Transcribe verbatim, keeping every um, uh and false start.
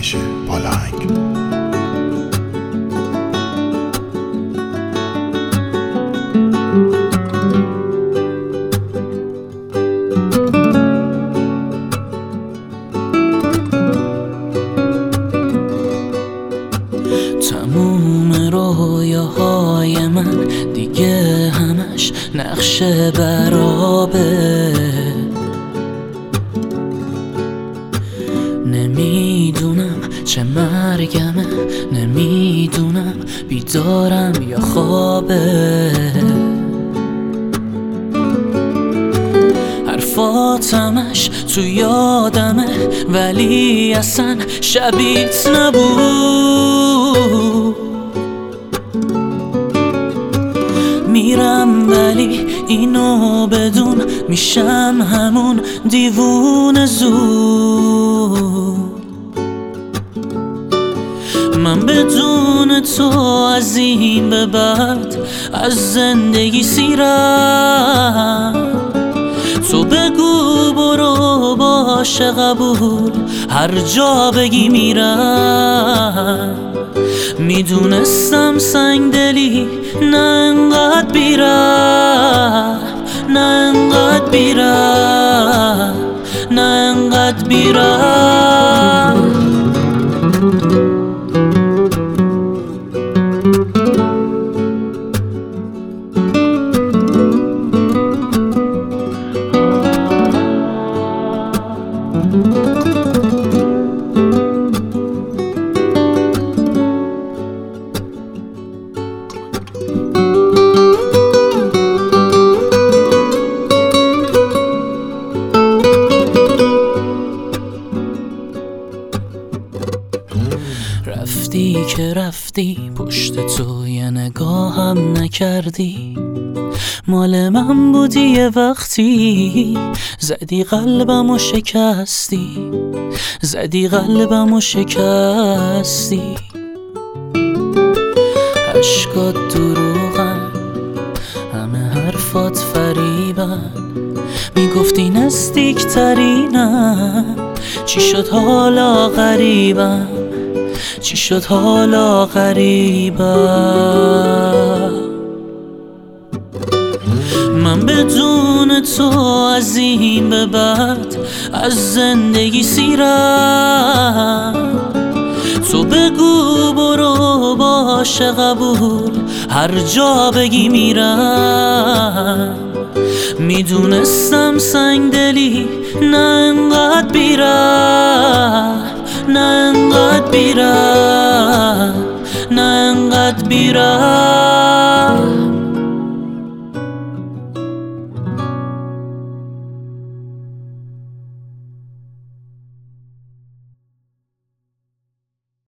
آرش پالانگ. تموم رویاهای من دیگه همش نقش برابه، نمیدونم چه مرگمه، نمیدونم بیدارم یا خوابه. حرفاتمش تو یادمه ولی اصلا شبیت نبود. میرم ولی اینو بدون میشم همون دیوونه زود. من بدون تو از این به بعد از زندگی سیرم. تو بگو برو باشه قبول، هر جا بگی میرم. میدونستم سنگ دلی نه انقدر بیرم، نه انقدر بیرم، نه انقدر بیرم. رفتی که رفتی پشت تو یه نگاهم نکردی. مال من بودی یه وقتی، زدی قلبم و شکستی، زدی قلبم و شکستی. عشقات دروغن، همه حرفات فریبن، میگفتی نزدیک ترینم. چی شد حالا غریبم، چی شد حالا غریبم. من بدون تو از این به بعد از زندگی سیرم. تو بگو برو باشه قبول، هر جا بگی میرم. میدونستم سنگ دلی نه انقدر بیرم، نه انقدر بیرم، نه انقدر بیرم.